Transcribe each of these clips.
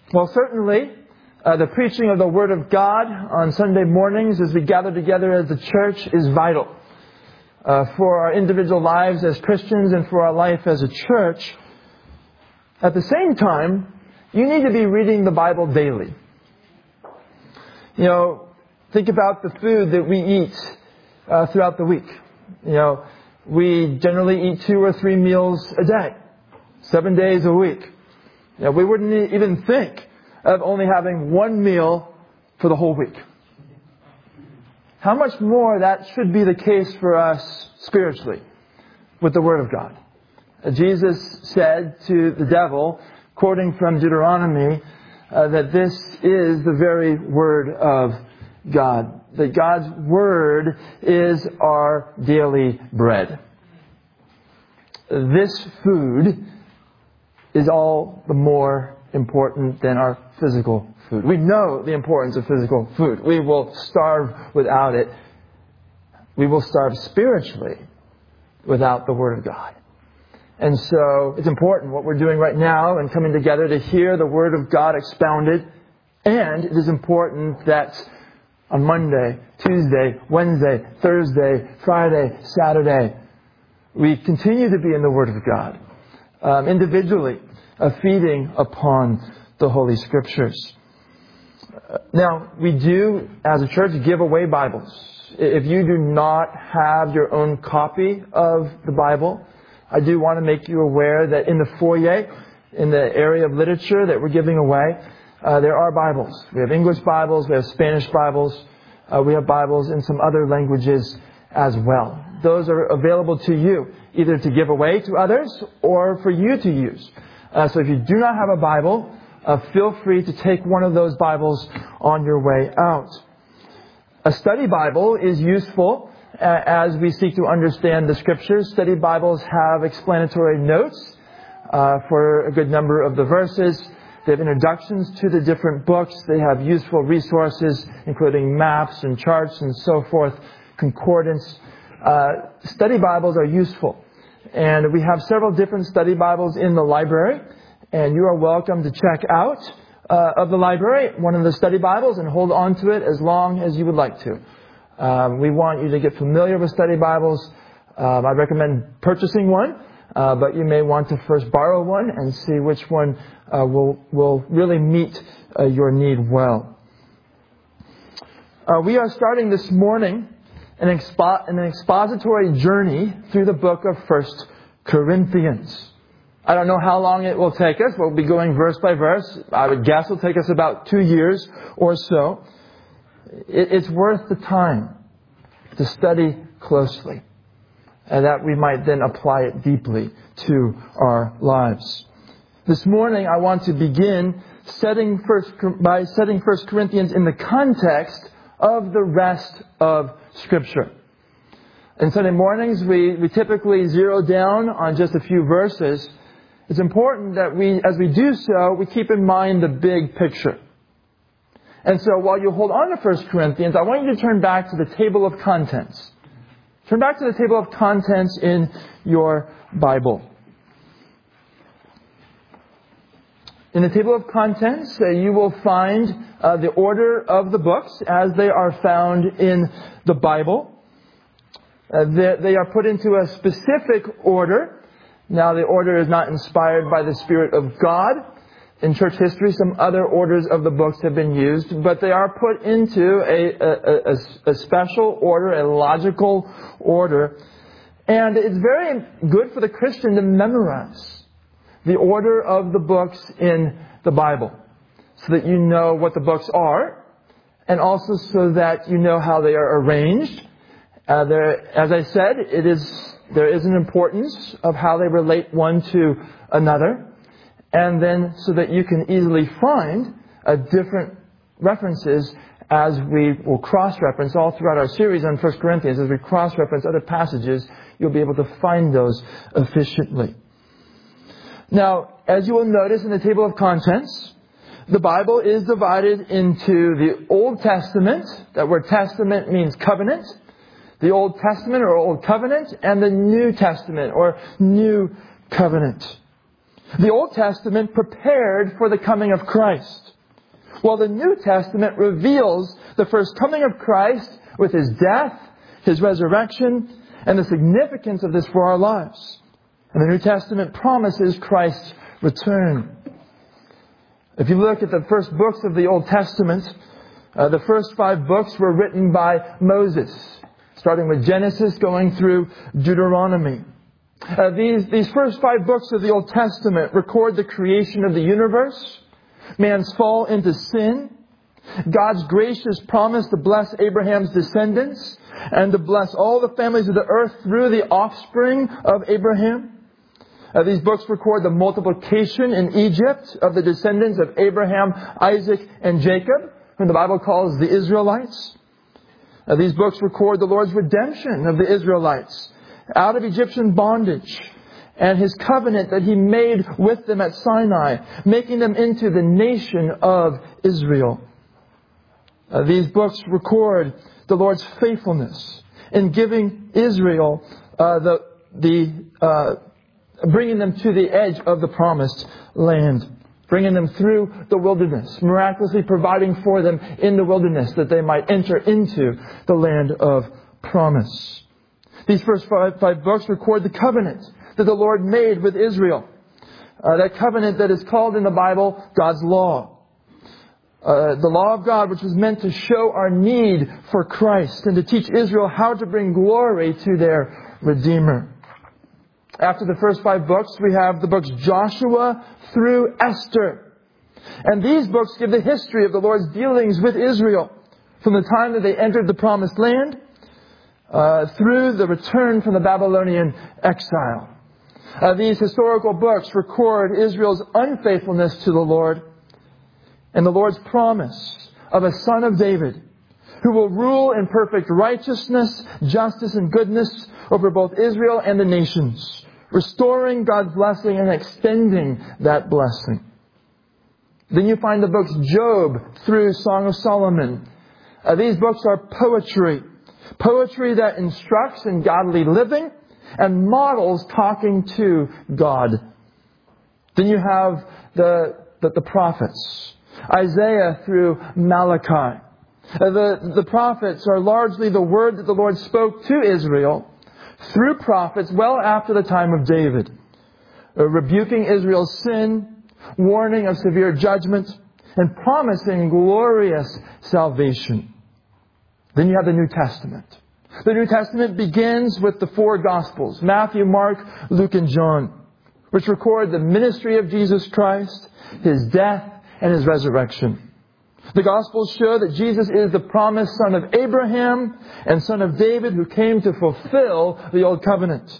Well, certainly, the preaching of the Word of God on Sunday mornings as we gather together as the church is vital for our individual lives as Christians and for our life as a church. At the same time, you need to be reading the Bible daily. You know, think about the food that we eat throughout the week. You know, we generally eat 2 or 3 meals a day, 7 days a week. You know, we wouldn't even think of only having 1 meal for the whole week. How much more that should be the case for us spiritually with the Word of God. Jesus said to the devil, quoting from Deuteronomy, that this is the very Word of God. That God's Word is our daily bread. This food is all the more important than our physical food. We know the importance of physical food. We will starve without it. We will starve spiritually without the Word of God. And so it's important what we're doing right now and coming together to hear the Word of God expounded. And it is important that on Monday, Tuesday, Wednesday, Thursday, Friday, Saturday, we continue to be in the Word of God. Individually, feeding upon the Holy Scriptures. Now, we do, as a church, give away Bibles. If you do not have your own copy of the Bible, I do want to make you aware that in the foyer, in the area of literature that we're giving away, there are Bibles. We have English Bibles, we have Spanish Bibles, we have Bibles in some other languages as well. Those are available to you, either to give away to others or for you to use. So if you do not have a Bible, feel free to take one of those Bibles on your way out. A study Bible is useful as we seek to understand the Scriptures. Study Bibles have explanatory notes for a good number of the verses. They have introductions to the different books. They have useful resources, including maps and charts and so forth, concordance. Study Bibles are useful. And we have several different study Bibles in the library. And you are welcome to check out of the library one of the study Bibles and hold on to it as long as you would like to. We want you to get familiar with study Bibles. I recommend purchasing one, but you may want to first borrow one and see which one will really meet your need well. We are starting this morning an expository journey through the book of 1 Corinthians. I don't know how long it will take us. We'll be going verse by verse. I would guess it'll take us about 2 years or so. It's worth the time to study closely, and that we might then apply it deeply to our lives. This morning, I want to begin by setting 1 Corinthians in the context of the rest of Scripture. In Sunday mornings, we typically zero down on just a few verses. It's important that as we do so, we keep in mind the big picture. And so while you hold on to 1 Corinthians, I want you to turn back to the table of contents. Turn back to the table of contents in your Bible. In the table of contents, you will find the order of the books as they are found in the Bible. They are put into a specific order. Now, the order is not inspired by the Spirit of God. In church history, some other orders of the books have been used, but they are put into a special order, a logical order. And it's very good for the Christian to memorize the order of the books in the Bible, so that you know what the books are, and also so that you know how they are arranged. As I said, there is an importance of how they relate one to another. And then so that you can easily find different references as we will cross-reference all throughout our series on 1 Corinthians. As we cross-reference other passages, you'll be able to find those efficiently. Now, as you will notice in the table of contents, the Bible is divided into the Old Testament. That word Testament means covenant. The Old Testament or Old Covenant, and the New Testament or New Covenant. The Old Testament prepared for the coming of Christ, while the New Testament reveals the first coming of Christ with His death, His resurrection, and the significance of this for our lives. And the New Testament promises Christ's return. If you look at the first books of the Old Testament, the first 5 books were written by Moses, starting with Genesis, going through Deuteronomy. These first 5 books of the Old Testament record the creation of the universe, man's fall into sin, God's gracious promise to bless Abraham's descendants, and to bless all the families of the earth through the offspring of Abraham. These books record the multiplication in Egypt of the descendants of Abraham, Isaac, and Jacob, whom the Bible calls the Israelites. These books record the Lord's redemption of the Israelites out of Egyptian bondage and His covenant that He made with them at Sinai, making them into the nation of Israel. These books record the Lord's faithfulness in giving Israel bringing them to the edge of the promised land, bringing them through the wilderness, miraculously providing for them in the wilderness that they might enter into the land of promise. These first five books record the covenant that the Lord made with Israel. That covenant that is called in the Bible God's law. The law of God, which was meant to show our need for Christ and to teach Israel how to bring glory to their Redeemer. After the first 5 books, we have the books Joshua through Esther. And these books give the history of the Lord's dealings with Israel from the time that they entered the promised land through the return from the Babylonian exile. These historical books record Israel's unfaithfulness to the Lord and the Lord's promise of a son of David who will rule in perfect righteousness, justice, and goodness over both Israel and the nations, restoring God's blessing and extending that blessing. Then you find the books Job through Song of Solomon. These books are poetry that instructs in godly living and models talking to God. Then you have the prophets, Isaiah through Malachi. The prophets are largely the word that the Lord spoke to Israel through prophets well after the time of David, rebuking Israel's sin, warning of severe judgment, and promising glorious salvation. Then you have the New Testament. The New Testament begins with the 4 Gospels, Matthew, Mark, Luke, and John, which record the ministry of Jesus Christ, His death, and His resurrection. The Gospels show that Jesus is the promised son of Abraham and son of David who came to fulfill the Old Covenant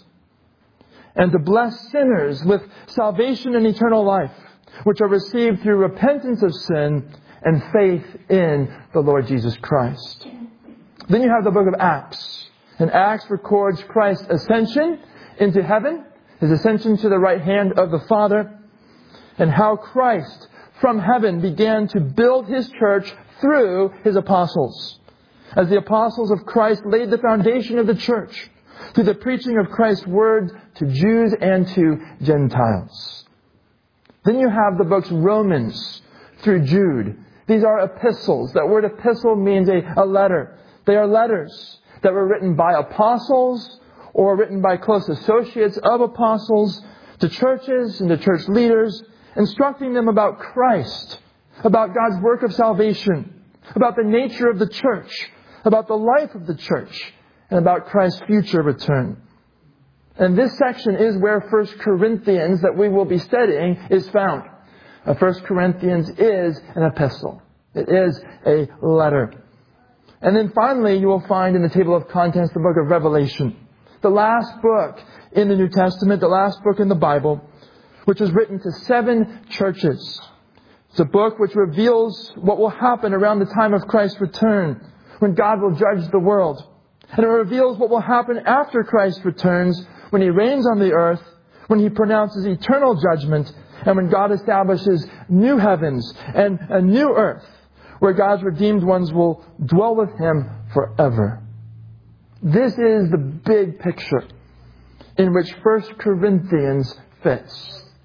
and to bless sinners with salvation and eternal life, which are received through repentance of sin and faith in the Lord Jesus Christ. Then you have the book of Acts. And Acts records Christ's ascension into heaven, His ascension to the right hand of the Father, and how Christ from heaven began to build His church through His apostles. As the apostles of Christ laid the foundation of the church through the preaching of Christ's word to Jews and to Gentiles. Then you have the books Romans through Jude. These are epistles. That word epistle means a letter. They are letters that were written by apostles or written by close associates of apostles to churches and to church leaders, instructing them about Christ, about God's work of salvation, about the nature of the church, about the life of the church, and about Christ's future return. And this section is where 1 Corinthians, that we will be studying, is found. 1 Corinthians is an epistle. It is a letter. And then finally, you will find in the table of contents the book of Revelation, the last book in the New Testament, the last book in the Bible, which was written to 7 churches. It's a book which reveals what will happen around the time of Christ's return, when God will judge the world. And it reveals what will happen after Christ returns, when He reigns on the earth, when He pronounces eternal judgment, and when God establishes new heavens and a new earth, where God's redeemed ones will dwell with Him forever. This is the big picture in which 1 Corinthians fits.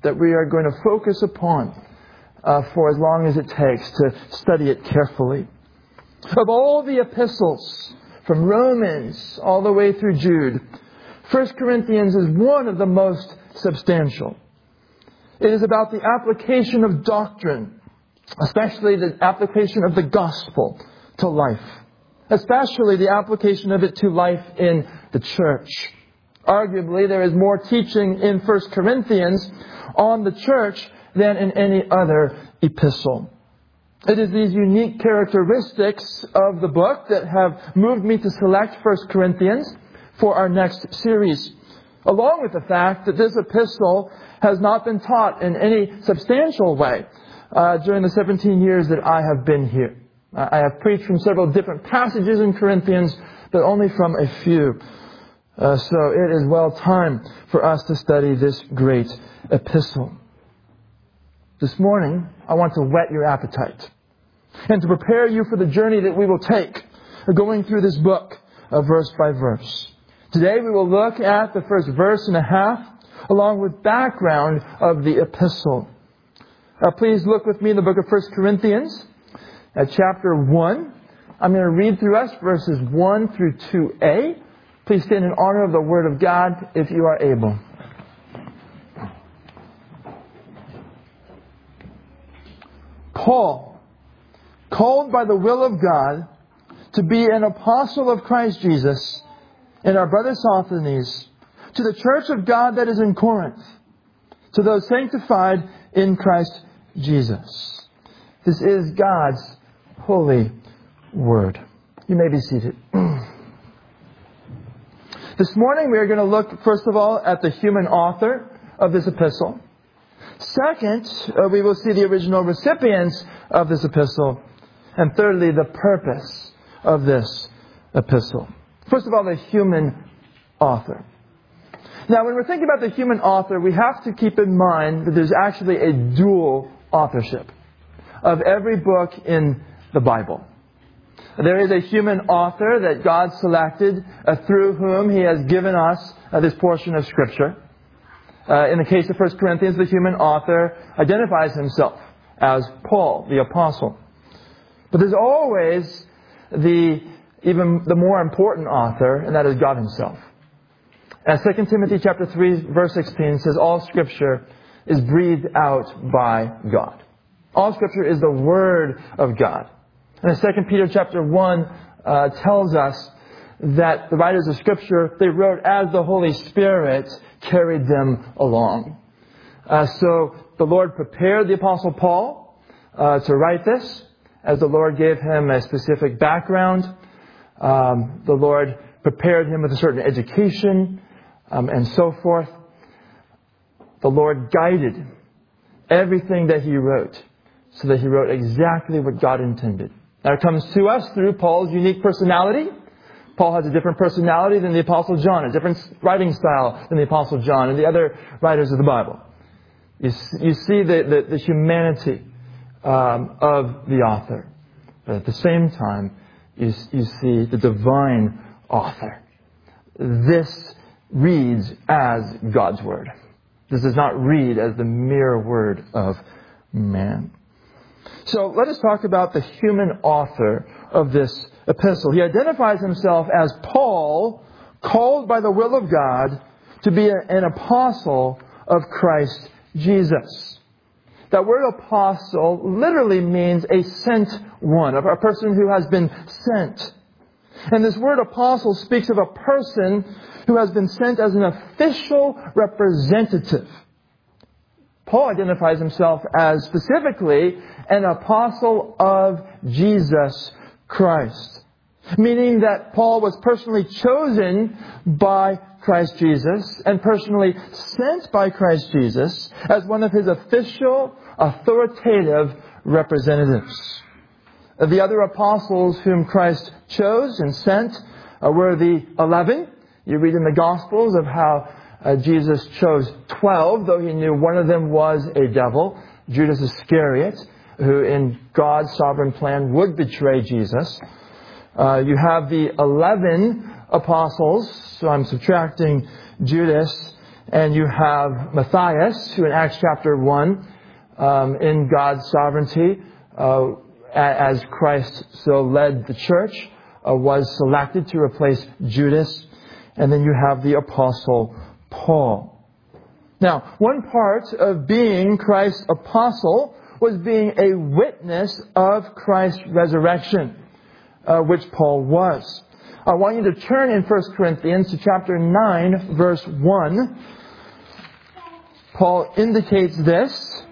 that we are going to focus upon for as long as it takes to study it carefully. Of all the epistles, from Romans all the way through Jude, 1 Corinthians is one of the most substantial. It is about the application of doctrine, especially the application of the gospel to life, especially the application of it to life in the church. Arguably, there is more teaching in 1 Corinthians on the church than in any other epistle. It is these unique characteristics of the book that have moved me to select 1 Corinthians for our next series, along with the fact that this epistle has not been taught in any substantial way during the 17 years that I have been here. I have preached from several different passages in Corinthians, but only from a few. So it is well time for us to study this great epistle. This morning, I want to whet your appetite and to prepare you for the journey that we will take going through this book verse by verse. Today we will look at the first verse and a half along with background of the epistle. Please look with me in the book of 1 Corinthians at chapter 1. I'm going to read through us verses 1 through 2a. Please stand in honor of the Word of God if you are able. Paul, called by the will of God to be an apostle of Christ Jesus, and our brother Sosthenes, to the church of God that is in Corinth, to those sanctified in Christ Jesus. This is God's holy word. You may be seated. This morning we are going to look, first of all, at the human author of this epistle. Second, we will see the original recipients of this epistle. And thirdly, the purpose of this epistle. First of all, the human author. Now, when we're thinking about the human author, we have to keep in mind that there's actually a dual authorship of every book in the Bible. There is a human author that God selected through whom He has given us this portion of Scripture. In the case of 1 Corinthians, the human author identifies himself as Paul, the apostle. But there's always even the more important author, and that is God Himself. As 2 Timothy chapter 3, verse 16 says, all Scripture is breathed out by God. All Scripture is the Word of God. And as 2 Peter chapter 1 tells us that the writers of Scripture, they wrote as the Holy Spirit carried them along. So the Lord prepared the Apostle Paul to write this, as the Lord gave him a specific background. The Lord prepared him with a certain education, and so forth. The Lord guided everything that he wrote, so that he wrote exactly what God intended. Now it comes to us through Paul's unique personality. Paul has a different personality than the Apostle John, a different writing style than the Apostle John and the other writers of the Bible. You see the humanity of the author. But at the same time, you see the divine author. This reads as God's Word. This does not read as the mere word of man. So let us talk about the human author of this epistle. He identifies himself as Paul, called by the will of God to be an apostle of Christ Jesus. That word apostle literally means a sent one, of a person who has been sent. And this word apostle speaks of a person who has been sent as an official representative. Paul identifies himself as specifically an apostle of Jesus Christ. Meaning that Paul was personally chosen by Christ Jesus and personally sent by Christ Jesus as one of His official, authoritative representatives. The other apostles whom Christ chose and sent were the 11. You read in the Gospels of how Jesus chose 12, though He knew one of them was a devil, Judas Iscariot, who in God's sovereign plan would betray Jesus. You have the 11 apostles, so I'm subtracting Judas, And you have Matthias, who in Acts chapter 1, in God's sovereignty, as Christ so led the church, was selected to replace Judas. And then you have the Apostle Paul. Now, one part of being Christ's apostle was being a witness of Christ's resurrection, which Paul was. I want you to turn in 1 Corinthians to chapter 9, verse 1. Paul indicates this.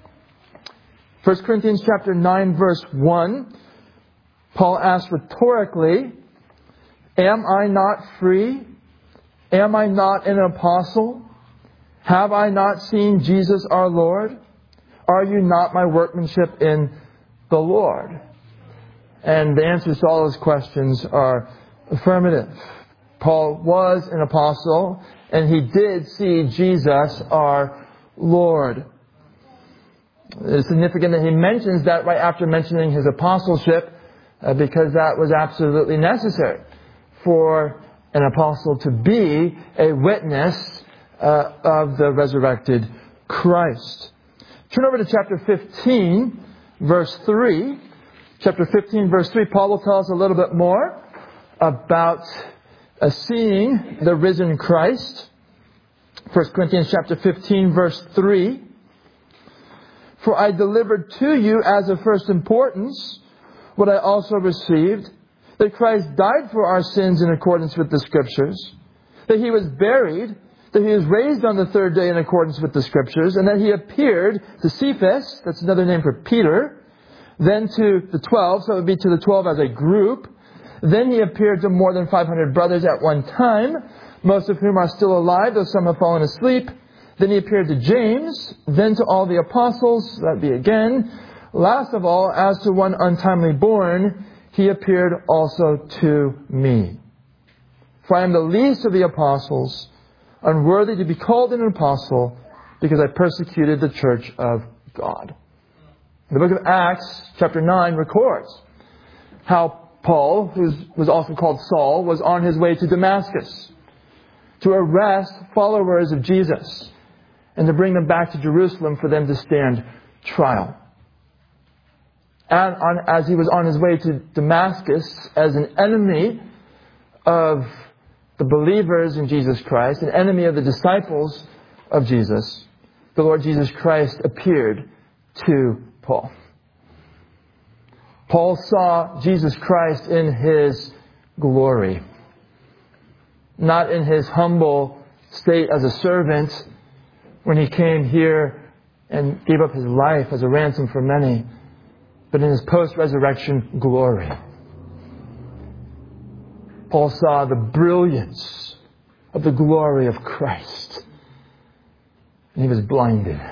1 Corinthians chapter 9, verse 1. Paul asks rhetorically, "Am I not free? Am I not an apostle? Have I not seen Jesus our Lord? Are you not my workmanship in the Lord?" And the answers to all those questions are affirmative. Paul was an apostle, and he did see Jesus our Lord. It's significant that he mentions that right after mentioning his apostleship, because that was absolutely necessary for an apostle to be a witness of the resurrected Christ. Turn over to chapter 15, verse 3. Chapter 15, verse 3, Paul will tell us a little bit more about seeing the risen Christ. 1 Corinthians chapter 15, verse 3. "For I delivered to you as of first importance what I also received, that Christ died for our sins in accordance with the Scriptures, that He was buried, that He was raised on the third day in accordance with the Scriptures, and that He appeared to Cephas," that's another name for Peter, "then to the 12, so it would be to the 12 as a group. Then He appeared to more than 500 brothers at one time, most of whom are still alive, though some have fallen asleep. Then He appeared to James, then to all the apostles," that be again. "Last of all, as to one untimely born, He appeared also to me. For I am the least of the apostles, unworthy to be called an apostle, because I persecuted the church of God." The book of Acts, chapter 9, records how Paul, who was also called Saul, was on his way to Damascus to arrest followers of Jesus and to bring them back to Jerusalem for them to stand trial. And as he was on his way to Damascus as an enemy of the believers in Jesus Christ, an enemy of the disciples of Jesus, the Lord Jesus Christ appeared to Paul. Paul saw Jesus Christ in His glory, not in His humble state as a servant when He came here and gave up His life as a ransom for many, but in His post-resurrection glory. Paul saw the brilliance of the glory of Christ, and he was blinded.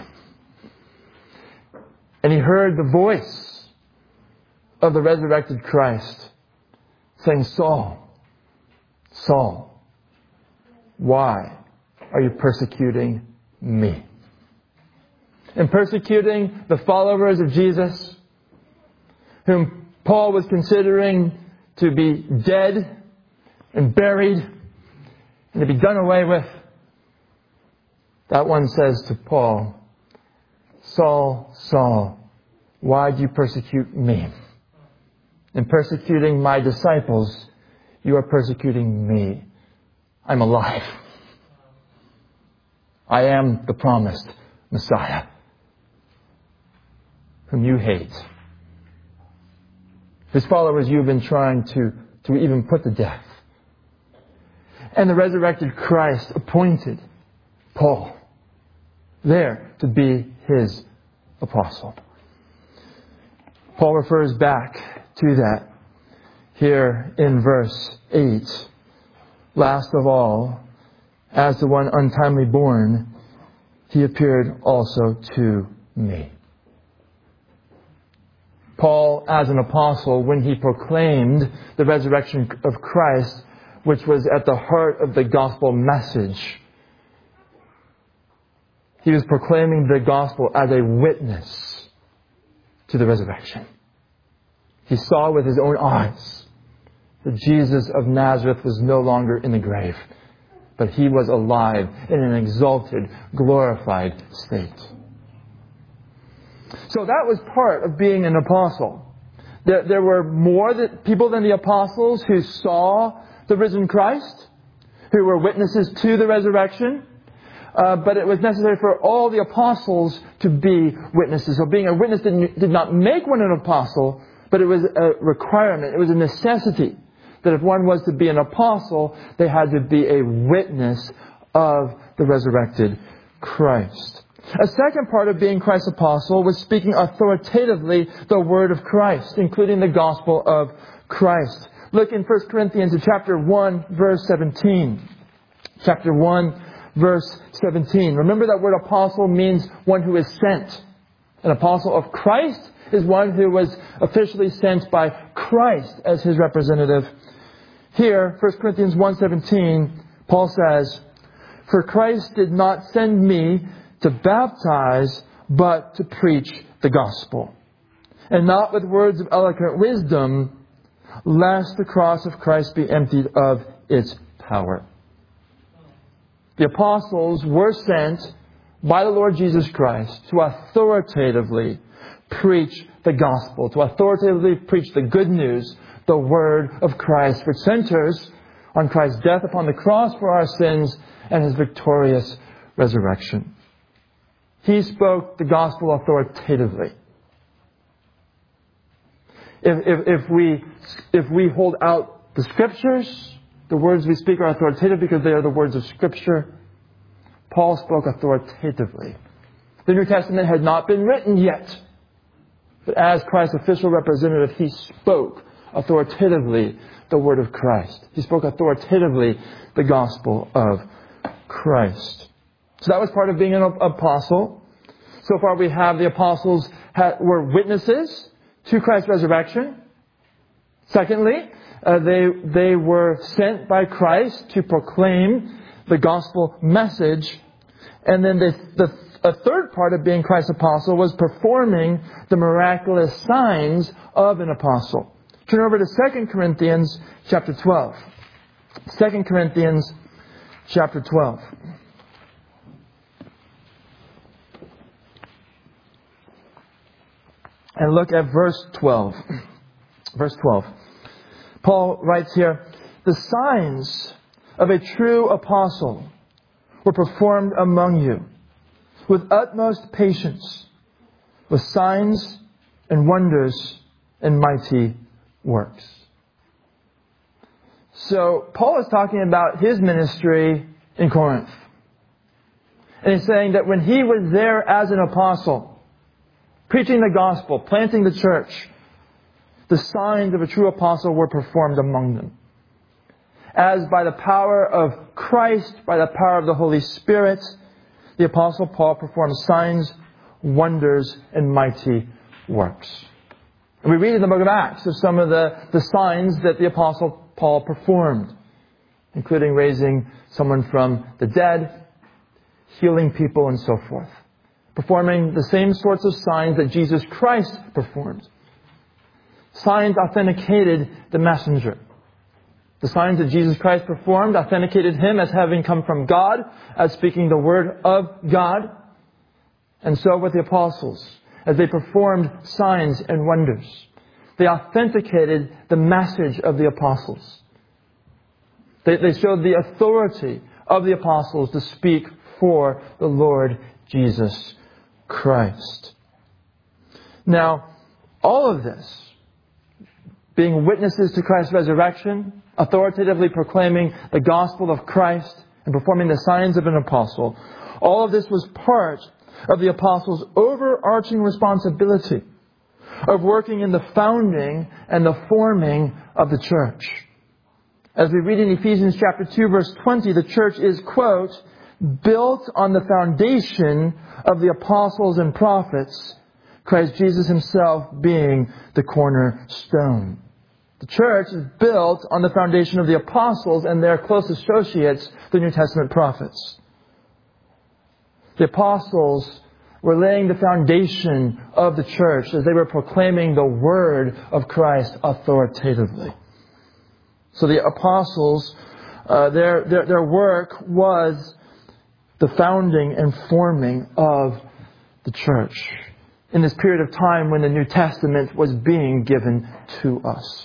And he heard the voice of the resurrected Christ saying, "Saul, Saul, why are you persecuting me?" And persecuting the followers of Jesus, whom Paul was considering to be dead and buried and to be done away with. That one says to Paul, "Saul, Saul, why do you persecute me? In persecuting my disciples, you are persecuting me. I'm alive. I am the promised Messiah, whom you hate. His followers you've been trying to even put to death." And the resurrected Christ appointed Paul there to be his apostle. Paul refers back to that here in verse 8. "Last of all, as the one untimely born, He appeared also to me." Paul, as an apostle, when he proclaimed the resurrection of Christ, which was at the heart of the gospel message, he was proclaiming the gospel as a witness to the resurrection. He saw with his own eyes that Jesus of Nazareth was no longer in the grave, but He was alive in an exalted, glorified state. So that was part of being an apostle. There were more people than the apostles who saw the risen Christ, who were witnesses to the resurrection. But it was necessary for all the apostles to be witnesses. So being a witness did not make one an apostle, but it was a requirement. It was a necessity that if one was to be an apostle, they had to be a witness of the resurrected Christ. A second part of being Christ's apostle was speaking authoritatively the word of Christ, including the gospel of Christ. Look in 1 Corinthians chapter 1, verse 17. Chapter 1, verse 17. Remember that word apostle means one who is sent. An apostle of Christ is one who was officially sent by Christ as His representative. Here, 1 Corinthians 1:17, Paul says, "For Christ did not send me to baptize, but to preach the gospel. And not with words of eloquent wisdom, lest the cross of Christ be emptied of its power." The apostles were sent by the Lord Jesus Christ to authoritatively preach the gospel, to authoritatively preach the good news, the word of Christ, which centers on Christ's death upon the cross for our sins and His victorious resurrection. He spoke the gospel authoritatively. If we hold out the Scriptures, the words we speak are authoritative because they are the words of Scripture. Paul spoke authoritatively. The New Testament had not been written yet. But as Christ's official representative, he spoke authoritatively the word of Christ. He spoke authoritatively the gospel of Christ. So that was part of being an apostle. So far we have the apostles were witnesses to Christ's resurrection. Secondly, they were sent by Christ to proclaim the gospel message. And then a third part of being Christ's apostle was performing the miraculous signs of an apostle. Turn over to 2 Corinthians chapter 12. 2 Corinthians chapter 12. And look at verse 12. Verse 12. Paul writes here, "The signs of a true apostle were performed among you with utmost patience, with signs and wonders and mighty works." So Paul is talking about his ministry in Corinth. And he's saying that when he was there as an apostle, preaching the gospel, planting the church, the signs of a true apostle were performed among them. As by the power of Christ, by the power of the Holy Spirit, the Apostle Paul performed signs, wonders, and mighty works. And we read in the book of Acts of some of the signs that the Apostle Paul performed, including raising someone from the dead, healing people, and so forth. Performing the same sorts of signs that Jesus Christ performed. Signs authenticated the messenger. The signs that Jesus Christ performed authenticated Him as having come from God, as speaking the word of God. And so with the apostles, as they performed signs and wonders, they authenticated the message of the apostles. They showed the authority of the apostles to speak for the Lord Jesus Christ. Now, all of this, being witnesses to Christ's resurrection, authoritatively proclaiming the gospel of Christ, and performing the signs of an apostle, all of this was part of the apostles' overarching responsibility of working in the founding and the forming of the church. As we read in Ephesians chapter 2, verse 20, the church is, quote, "built on the foundation of the apostles and prophets, Christ Jesus Himself being the cornerstone." The church is built on the foundation of the apostles and their close associates, the New Testament prophets. The apostles were laying the foundation of the church as they were proclaiming the word of Christ authoritatively. So the apostles Their work was the founding and forming of the church in this period of time when the New Testament was being given to us.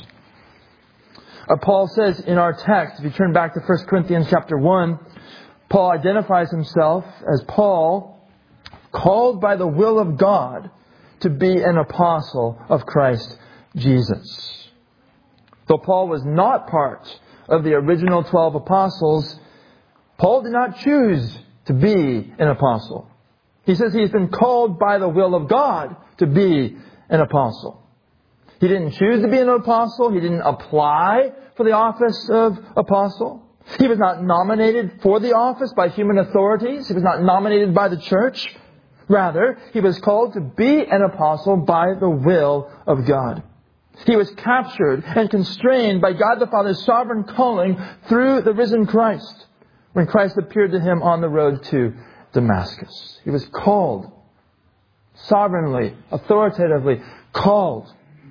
Paul says in our text, if you turn back to 1 Corinthians chapter 1, Paul identifies himself as Paul, called by the will of God to be an apostle of Christ Jesus. Though Paul was not part of the original 12 apostles, Paul did not choose to be an apostle. He says he's been called by the will of God to be an apostle. He didn't choose to be an apostle. He didn't apply for the office of apostle. He was not nominated for the office by human authorities. He was not nominated by the church. Rather, he was called to be an apostle by the will of God. He was captured and constrained by God the Father's sovereign calling through the risen Christ when Christ appeared to him on the road to Damascus. He was called, sovereignly, authoritatively called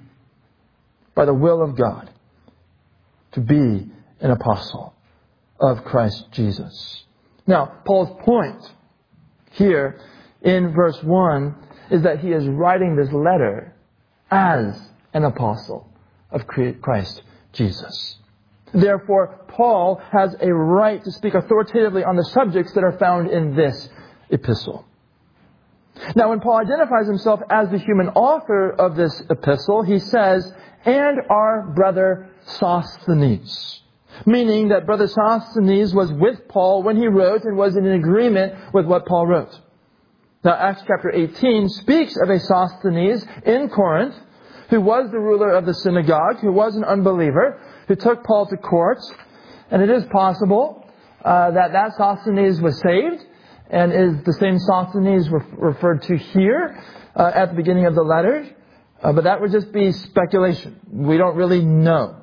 by the will of God to be an apostle of Christ Jesus. Now, Paul's point here in verse 1 is that he is writing this letter as an apostle of Christ Jesus. Therefore, Paul has a right to speak authoritatively on the subjects that are found in this epistle. Now, when Paul identifies himself as the human author of this epistle, he says, "And our brother Sosthenes," meaning that brother Sosthenes was with Paul when he wrote and was in agreement with what Paul wrote. Now, Acts chapter 18 speaks of a Sosthenes in Corinth who was the ruler of the synagogue, who was an unbeliever, who took Paul to court. And it is possible that Sosthenes was saved and is the same Sosthenes referred to here at the beginning of the letter. But that would just be speculation. We don't really know.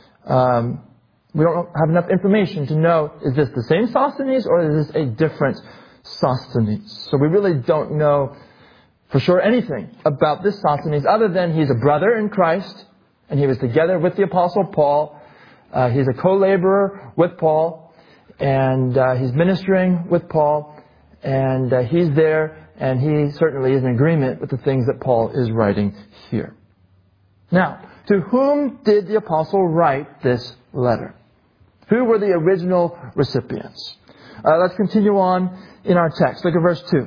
We don't have enough information to know, is this the same Sosthenes or is this a different Sosthenes? So we really don't know for sure anything about this Sosthenes other than he's a brother in Christ and he was together with the Apostle Paul. He's a co-laborer with Paul and he's ministering with Paul and he's there and he certainly is in agreement with the things that Paul is writing here. Now, to whom did the apostle write this letter? Who were the original recipients? Let's continue on in our text. Look at verse 2.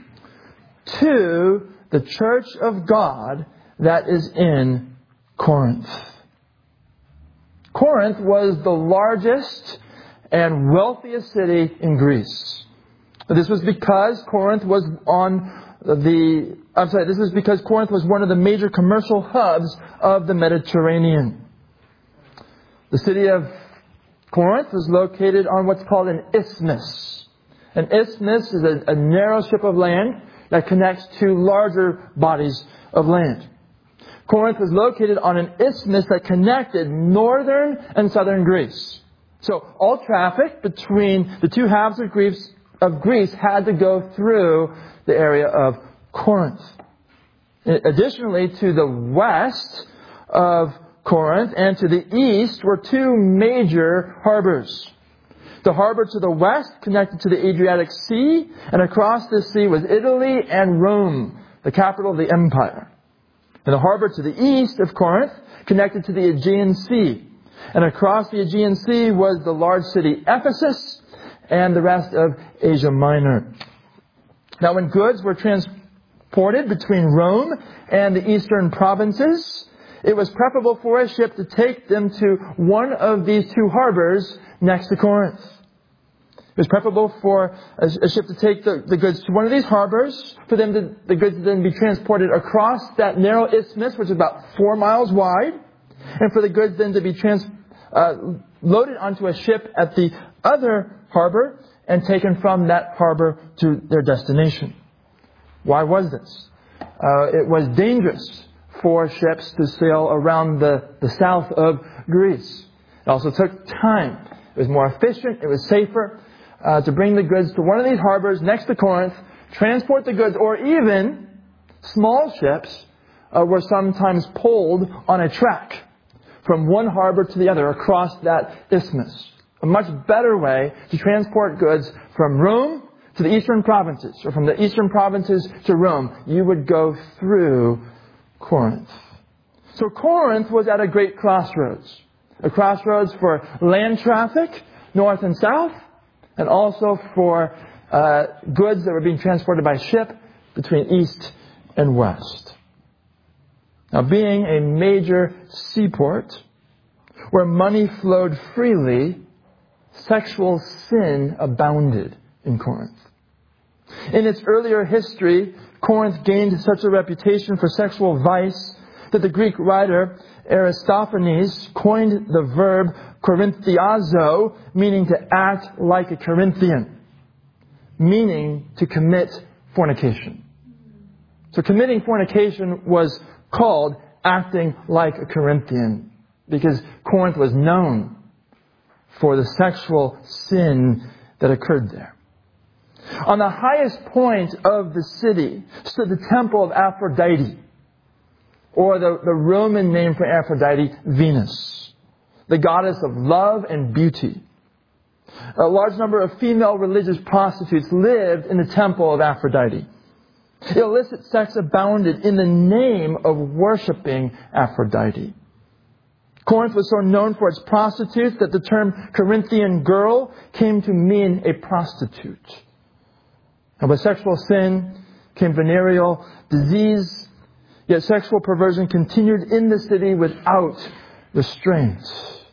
To the church of God that is in Corinth. Corinth was the largest and wealthiest city in Greece. This was because Corinth was Corinth was one of the major commercial hubs of the Mediterranean. The city of Corinth was located on what's called an isthmus. An isthmus is a narrow strip of land that connects two larger bodies of land. Corinth was located on an isthmus that connected northern and southern Greece. So all traffic between the two halves of Greece had to go through the area of Corinth. Additionally, to the west of Corinth and to the east were two major harbors. The harbor to the west connected to the Adriatic Sea, and across this sea was Italy and Rome, the capital of the empire. And the harbor to the east of Corinth connected to the Aegean Sea. And across the Aegean Sea was the large city Ephesus and the rest of Asia Minor. Now, when goods were transported between Rome and the eastern provinces, it was preferable for a ship to take them to one of these two harbors next to Corinth. It was preferable for a ship to take the goods to one of these harbors, for the goods to then be transported across that narrow isthmus, which is about 4 miles wide, and for the goods then to be loaded onto a ship at the other harbor and taken from that harbor to their destination. Why was this? It was dangerous for ships to sail around the south of Greece. It also took time. It was more efficient. It was safer to bring the goods to one of these harbors next to Corinth, transport the goods, or even small ships were sometimes pulled on a track from one harbor to the other across that isthmus. a much better way to transport goods from Rome to the eastern provinces, or from the eastern provinces to Rome. You would go through Corinth. So Corinth was at a great crossroads. A crossroads for land traffic, north and south, and also for goods that were being transported by ship between east and west. Now, being a major seaport where money flowed freely, sexual sin abounded in Corinth. In its earlier history, Corinth gained such a reputation for sexual vice that the Greek writer Aristophanes coined the verb korinthiazo, meaning to act like a Corinthian, meaning to commit fornication. So committing fornication was called acting like a Corinthian, because Corinth was known for the sexual sin that occurred there. On the highest point of the city stood the temple of Aphrodite, or the Roman name for Aphrodite, Venus, the goddess of love and beauty. A large number of female religious prostitutes lived in the temple of Aphrodite. Illicit sex abounded in the name of worshiping Aphrodite. Corinth was so known for its prostitutes that the term Corinthian girl came to mean a prostitute. And with sexual sin came venereal disease, yet sexual perversion continued in the city without restraint.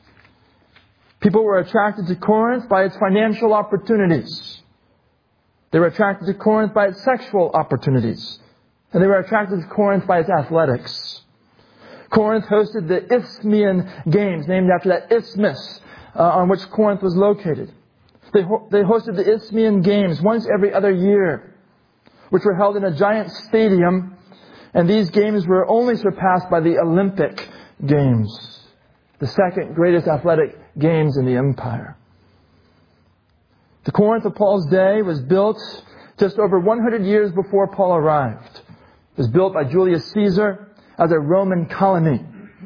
People were attracted to Corinth by its financial opportunities. They were attracted to Corinth by its sexual opportunities. And they were attracted to Corinth by its athletics. Corinth hosted the Isthmian Games, named after that isthmus on which Corinth was located. They hosted the Isthmian Games once every other year, which were held in a giant stadium. And these games were only surpassed by the Olympic Games, the second greatest athletic games in the empire. The Corinth of Paul's day was built just over 100 years before Paul arrived. It was built by Julius Caesar as a Roman colony.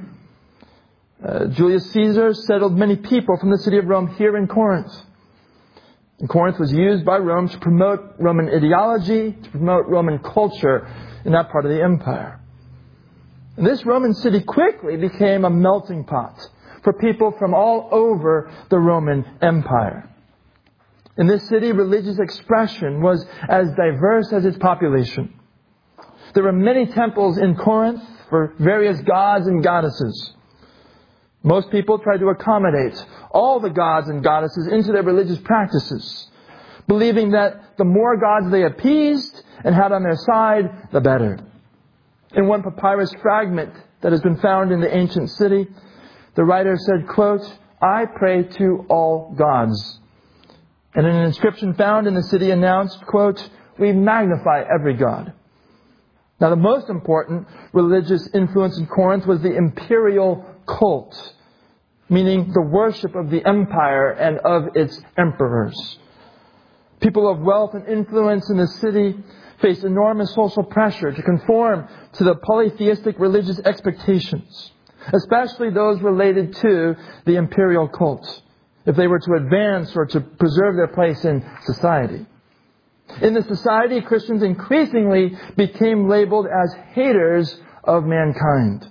Julius Caesar settled many people from the city of Rome here in Corinth. And Corinth was used by Rome to promote Roman ideology, to promote Roman culture in that part of the empire. And this Roman city quickly became a melting pot for people from all over the Roman Empire. In this city, religious expression was as diverse as its population. There were many temples in Corinth for various gods and goddesses. Most people tried to accommodate all the gods and goddesses into their religious practices, believing that the more gods they appeased and had on their side, the better. In one papyrus fragment that has been found in the ancient city, the writer said, quote, "I pray to all gods." And an inscription found in the city announced, quote, "We magnify every god." Now, the most important religious influence in Corinth was the imperial cult, meaning the worship of the empire and of its emperors. People of wealth and influence in the city faced enormous social pressure to conform to the polytheistic religious expectations, especially those related to the imperial cult, if they were to advance or to preserve their place in society. In the society, Christians increasingly became labeled as haters of mankind,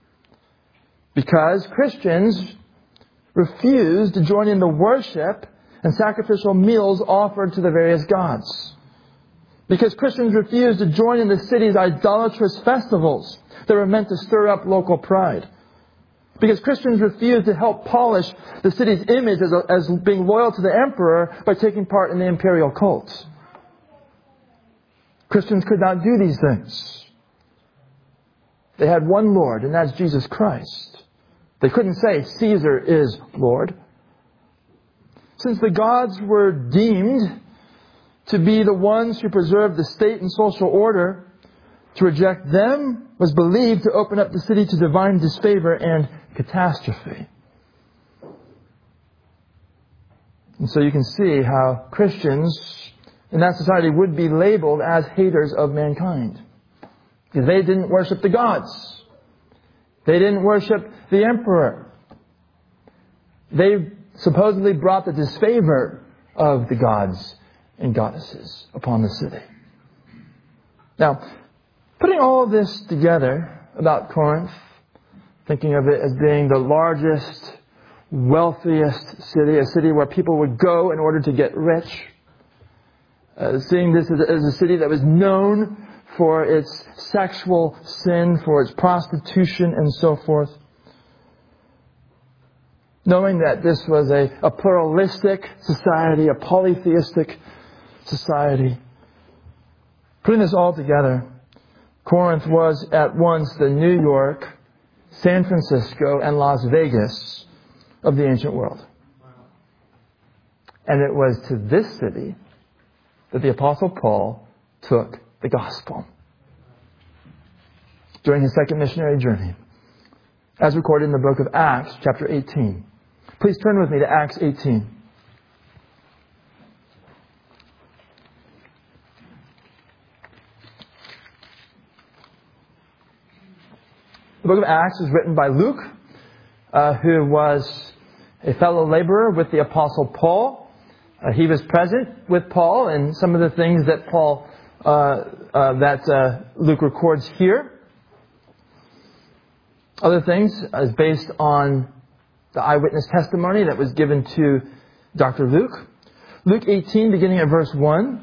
because Christians refused to join in the worship and sacrificial meals offered to the various gods. Because Christians refused to join in the city's idolatrous festivals that were meant to stir up local pride. Because Christians refused to help polish the city's image as being loyal to the emperor by taking part in the imperial cult. Christians could not do these things. They had one Lord, and that's Jesus Christ. They couldn't say, "Caesar is Lord." Since the gods were deemed to be the ones who preserved the state and social order, to reject them was believed to open up the city to divine disfavor and catastrophe. And so you can see how Christians in that society would be labeled as haters of mankind, because they didn't worship the gods. They didn't worship the emperor. They supposedly brought the disfavor of the gods and goddesses upon the city. Now, putting all of this together about Corinth, thinking of it as being the largest, wealthiest city, a city where people would go in order to get rich, seeing this as a city that was known for its sexual sin, for its prostitution, and so forth. Knowing that this was a pluralistic society, a polytheistic society. Putting this all together, Corinth was at once the New York, San Francisco, and Las Vegas of the ancient world. And it was to this city that the Apostle Paul took the gospel during his second missionary journey, as recorded in the book of Acts, chapter 18. Please turn with me to Acts 18. The book of Acts is written by Luke, who was a fellow laborer with the Apostle Paul. He was present with Paul in some of the things that Luke records here. Other things is based on the eyewitness testimony that was given to Dr. Luke. Luke 18, beginning at verse 1.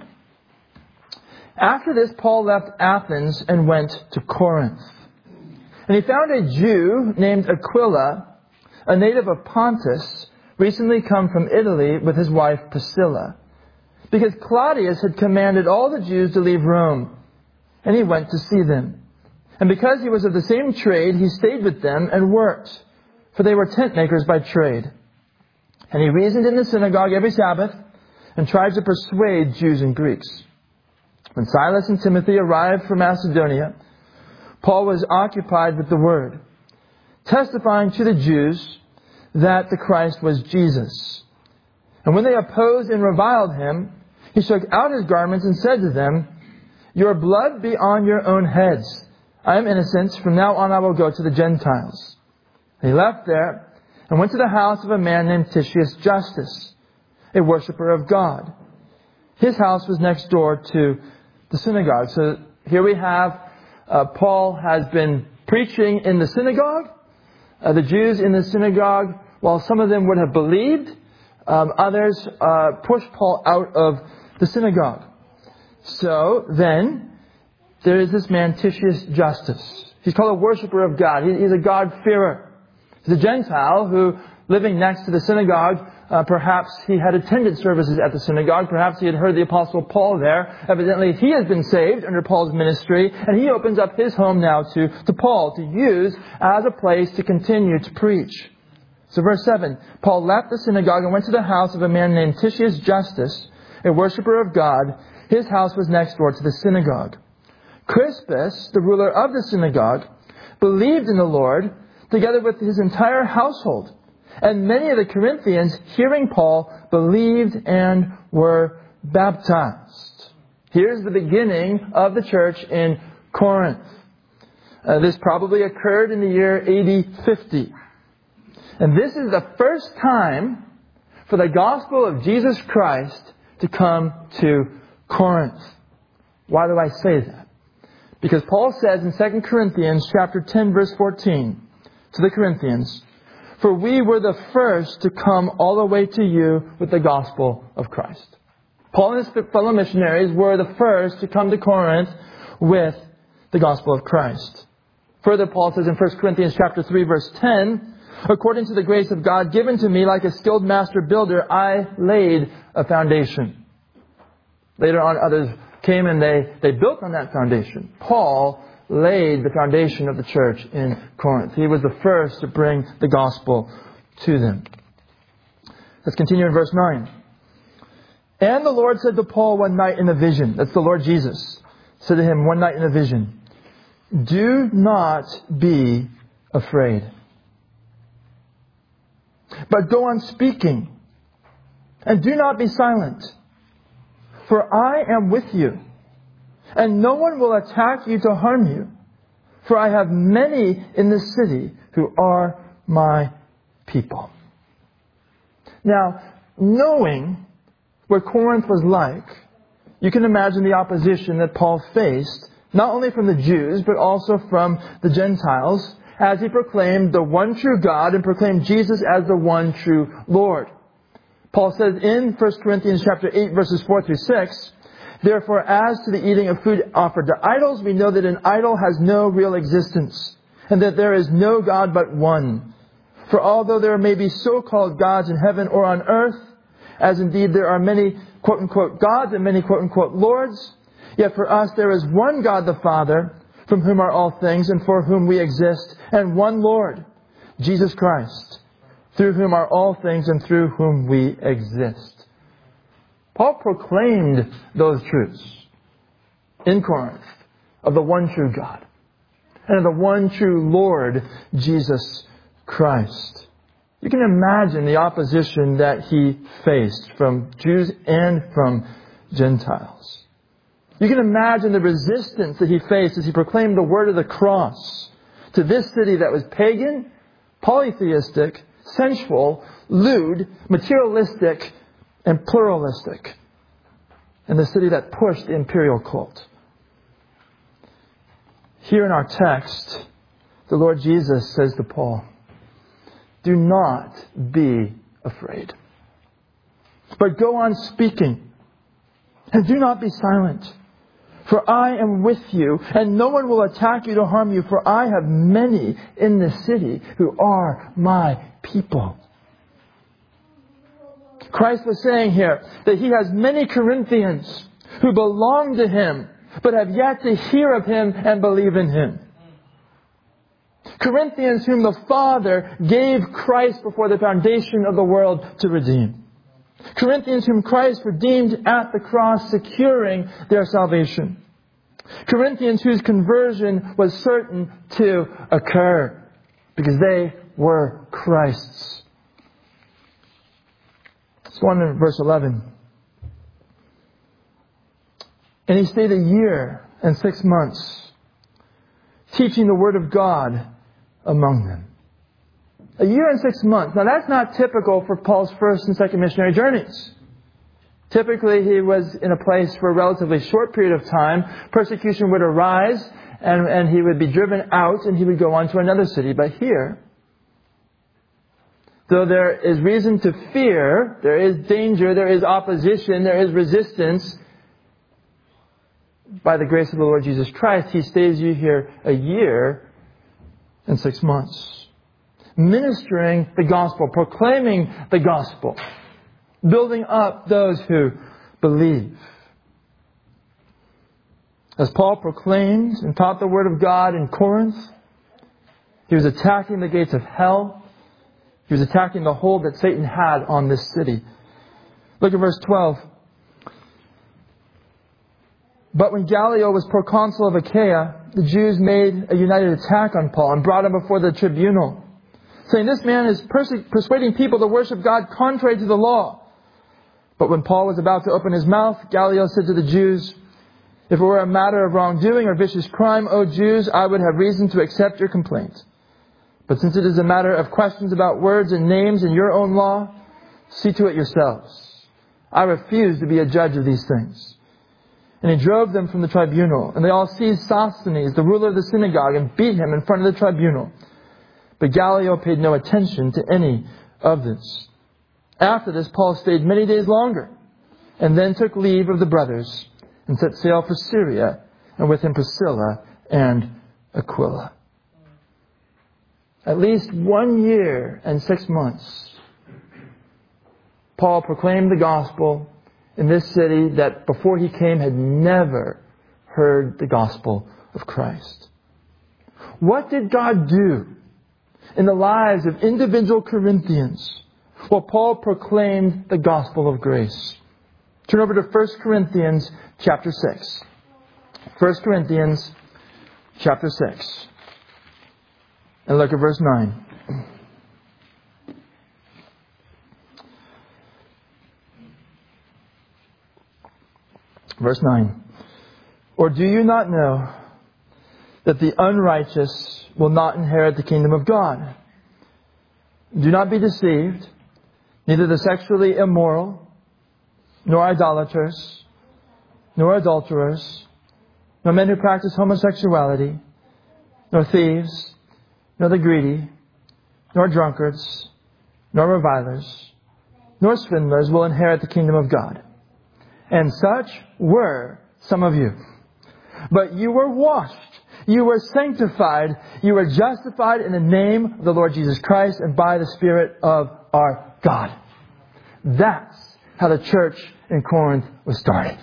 After this, Paul left Athens and went to Corinth. And he found a Jew named Aquila, a native of Pontus, recently come from Italy with his wife Priscilla, because Claudius had commanded all the Jews to leave Rome, and he went to see them. And because he was of the same trade, he stayed with them and worked, for they were tent makers by trade. And he reasoned in the synagogue every Sabbath and tried to persuade Jews and Greeks. When Silas and Timothy arrived from Macedonia, Paul was occupied with the word, testifying to the Jews that the Christ was Jesus. And when they opposed and reviled him, he shook out his garments and said to them, "Your blood be on your own heads. I am innocent. From now on I will go to the Gentiles." And he left there and went to the house of a man named Titius Justus, a worshiper of God. His house was next door to the synagogue. So here we have Paul has been preaching in the synagogue. The Jews in the synagogue, while some of them would have believed, others pushed Paul out of the synagogue. So then, there is this man Titius Justus. He's called a worshiper of God. He's a God-fearer. He's a Gentile who, living next to the synagogue, perhaps he had attended services at the synagogue. Perhaps he had heard the Apostle Paul there. Evidently, he has been saved under Paul's ministry, and he opens up his home now to Paul to use as a place to continue to preach. So verse 7, Paul left the synagogue and went to the house of a man named Titius Justus, a worshiper of God. His house was next door to the synagogue. Crispus, the ruler of the synagogue, believed in the Lord, together with his entire household. And many of the Corinthians, hearing Paul, believed and were baptized. Here's the beginning of the church in Corinth. This probably occurred in the year AD 50. And this is the first time for the gospel of Jesus Christ to come to Corinth. Why do I say that? Because Paul says in 2 Corinthians chapter 10, verse 14, to the Corinthians, "For we were the first to come all the way to you with the gospel of Christ." Paul and his fellow missionaries were the first to come to Corinth with the gospel of Christ. Further, Paul says in 1 Corinthians chapter 3, verse 10, "According to the grace of God given to me, like a skilled master builder, I laid a foundation." Later on, others came and they built on that foundation. Paul laid the foundation of the church in Corinth. He was the first to bring the gospel to them. Let's continue in verse 9. "And the Lord said to Paul one night in a vision," that's the Lord Jesus, said to him one night in a vision, "Do not be afraid, but go on speaking, and do not be silent, for I am with you. And no one will attack you to harm you, for I have many in the city who are my people." Now, knowing what Corinth was like, you can imagine the opposition that Paul faced, not only from the Jews, but also from the Gentiles, as he proclaimed the one true God and proclaimed Jesus as the one true Lord. Paul says in 1 Corinthians chapter 8, verses 4 through 6, "Therefore, as to the eating of food offered to idols, we know that an idol has no real existence, and that there is no God but one. For although there may be so-called gods in heaven or on earth, as indeed there are many quote-unquote gods and many quote-unquote lords, yet for us there is one God the Father, from whom are all things and for whom we exist, and one Lord, Jesus Christ, through whom are all things and through whom we exist." Paul proclaimed those truths in Corinth of the one true God and of the one true Lord, Jesus Christ. You can imagine the opposition that he faced from Jews and from Gentiles. You can imagine the resistance that he faced as he proclaimed the word of the cross to this city that was pagan, polytheistic, sensual, lewd, materialistic, and pluralistic, and the city that pushed the imperial cult. Here in our text, the Lord Jesus says to Paul, "Do not be afraid, but go on speaking, and do not be silent. For I am with you, and no one will attack you to harm you, for I have many in this city who are my people." Christ was saying here that he has many Corinthians who belong to him, but have yet to hear of him and believe in him. Corinthians whom the Father gave Christ before the foundation of the world to redeem. Corinthians whom Christ redeemed at the cross, securing their salvation. Corinthians whose conversion was certain to occur because they were Christ's. Let's go on to verse 11. "And he stayed 1 year and 6 months, teaching the word of God among them." 1 year and 6 months. Now that's not typical for Paul's first and second missionary journeys. Typically he was in a place for a relatively short period of time. Persecution would arise and he would be driven out and he would go on to another city. But here, though there is reason to fear, there is danger, there is opposition, there is resistance, by the grace of the Lord Jesus Christ, he stays you here 1 year and 6 months. Ministering the gospel, proclaiming the gospel, building up those who believe. As Paul proclaimed and taught the word of God in Corinth, he was attacking the gates of hell. He was attacking the hold that Satan had on this city. Look at verse 12. "But when Gallio was proconsul of Achaia, the Jews made a united attack on Paul and brought him before the tribunal, saying, 'This man is persuading people to worship God contrary to the law.' But when Paul was about to open his mouth, Gallio said to the Jews, 'If it were a matter of wrongdoing or vicious crime, O Jews, I would have reason to accept your complaint. But since it is a matter of questions about words and names in your own law, see to it yourselves. I refuse to be a judge of these things.' And he drove them from the tribunal. And they all seized Sosthenes, the ruler of the synagogue, and beat him in front of the tribunal. But Gallio paid no attention to any of this. After this, Paul stayed many days longer, and then took leave of the brothers, and set sail for Syria, and with him Priscilla and Aquila." At least 1 year and 6 months, Paul proclaimed the gospel in this city that before he came had never heard the gospel of Christ. What did God do in the lives of individual Corinthians while Paul proclaimed the gospel of grace? Turn over to 1 Corinthians chapter 6. 1 Corinthians chapter 6. And look at verse 9. Verse 9. "Or do you not know that the unrighteous will not inherit the kingdom of God? Do not be deceived. neither the sexually immoral, nor idolaters, nor adulterers, nor men who practice homosexuality, nor thieves, nor the greedy, nor drunkards, nor revilers, nor swindlers will inherit the kingdom of God. And such were some of you. But you were washed, you were sanctified, you were justified in the name of the Lord Jesus Christ and by the Spirit of our God. That's how the church in Corinth was started.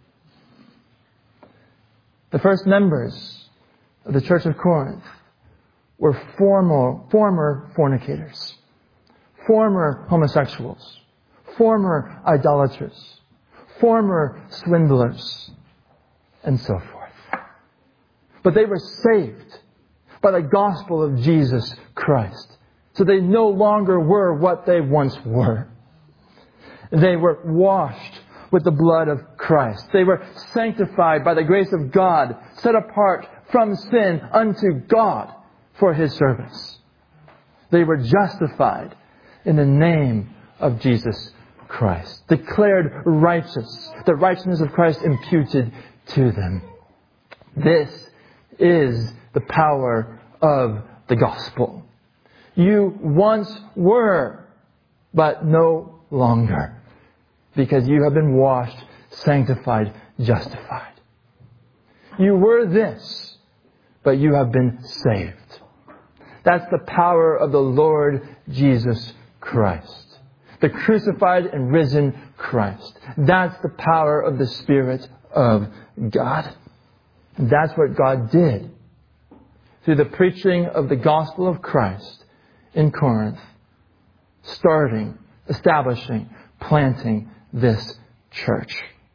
The first members of the church of Corinth were former fornicators, former homosexuals, former idolaters, former swindlers, and so forth. But they were saved by the gospel of Jesus Christ. So they no longer were what they once were. They were washed with the blood of Christ. They were sanctified by the grace of God, set apart from sin unto God for His service. They were justified in the name of Jesus Christ, declared righteous, the righteousness of Christ imputed to them. This is the power of the gospel. You once were, but no longer, because you have been washed, sanctified, justified. You were this, but you have been saved. That's the power of the Lord Jesus Christ, the crucified and risen Christ. That's the power of the Spirit of God. And that's what God did through the preaching of the gospel of Christ in Corinth, starting, establishing, planting this church.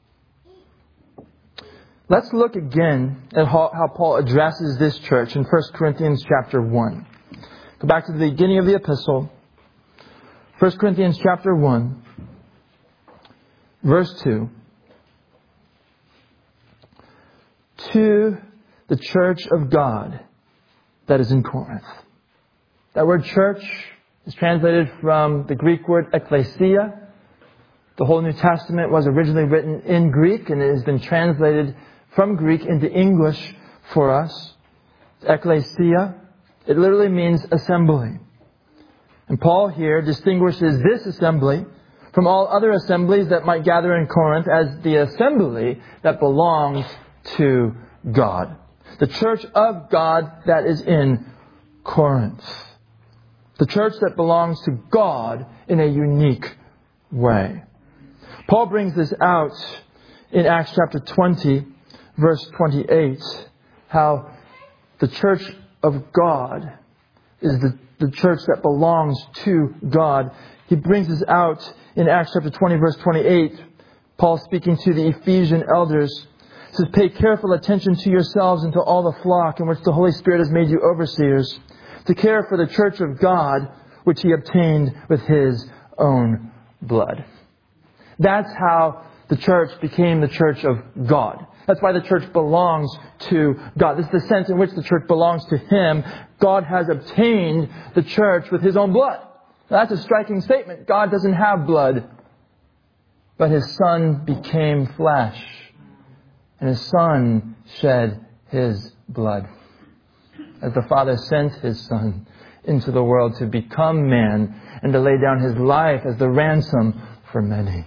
Let's look again at how Paul addresses this church in 1 Corinthians chapter 1. Go back to the beginning of the epistle. 1 Corinthians chapter 1, verse 2. To the church of God that is in Corinth. That word church is translated from the Greek word ekklesia. The whole New Testament was originally written in Greek, and it has been translated from Greek into English for us. Ekklesia. It literally means assembly. And Paul here distinguishes this assembly from all other assemblies that might gather in Corinth as the assembly that belongs to God. The church of God that is in Corinth. The church that belongs to God in a unique way. Paul brings this out in Acts chapter 20, verse 28, how the church of God is the church that belongs to God. He brings this out in Acts chapter 20, verse 28. Paul, speaking to the Ephesian elders, says, "Pay careful attention to yourselves and to all the flock in which the Holy Spirit has made you overseers, to care for the church of God, which He obtained with His own blood." That's how the church became the church of God. That's why the church belongs to God. This is the sense in which the church belongs to Him. God has obtained the church with His own blood. Now, that's a striking statement. God doesn't have blood, but His Son became flesh. And His Son shed His blood. As the Father sent His Son into the world to become man and to lay down His life as the ransom for many.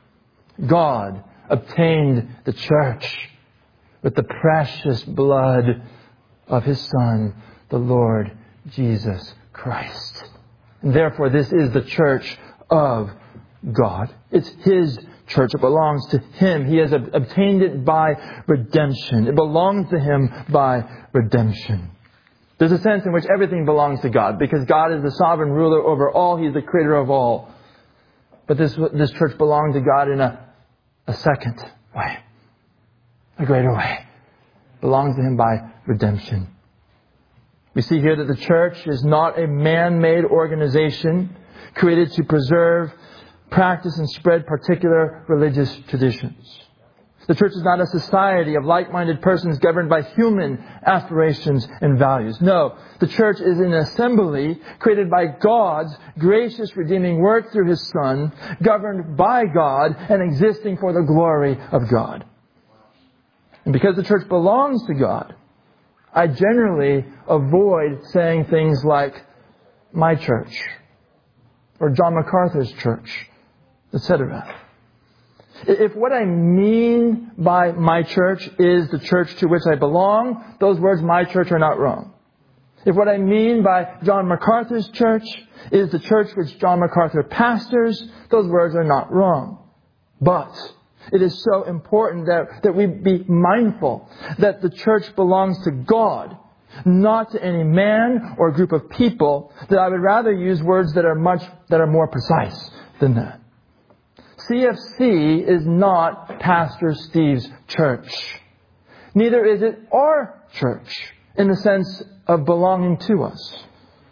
God obtained the church with the precious blood of His Son, the Lord Jesus Christ. And therefore, this is the church of God. It's His church. It belongs to Him. He has obtained it by redemption. It belongs to Him by redemption. There's a sense in which everything belongs to God because God is the sovereign ruler over all. He's the creator of all. But this church belonged to God in a second way. A greater way. It belongs to Him by redemption. We see here that the church is not a man-made organization created to preserve, practice, and spread particular religious traditions. The church is not a society of like-minded persons governed by human aspirations and values. No, the church is an assembly created by God's gracious redeeming work through His Son, governed by God and existing for the glory of God. And because the church belongs to God, I generally avoid saying things like, my church, or John MacArthur's church, etc. If what I mean by my church is the church to which I belong, those words, my church, are not wrong. If what I mean by John MacArthur's church is the church which John MacArthur pastors, those words are not wrong. But it is so important that we be mindful that the church belongs to God, not to any man or group of people, that I would rather use words that are more precise than that. CFC is not Pastor Steve's church. Neither is it our church in the sense of belonging to us.